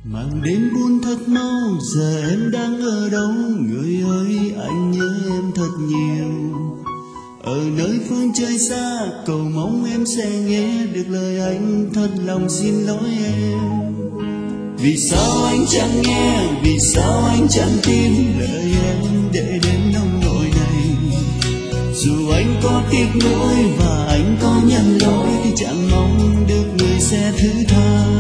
Màn đêm buồn thật mau, giờ em đang ở đâu? Người ơi anh nhớ em thật nhiều. Ở nơi phương trời xa, cầu mong em sẽ nghe được lời anh, thật lòng xin lỗi em. Vì sao anh chẳng nghe, vì sao anh chẳng tin lời em để đến nông nỗi này. Dù anh có tiếc nuối và anh có nhận lỗi thì chẳng mong được người sẽ thứ tha.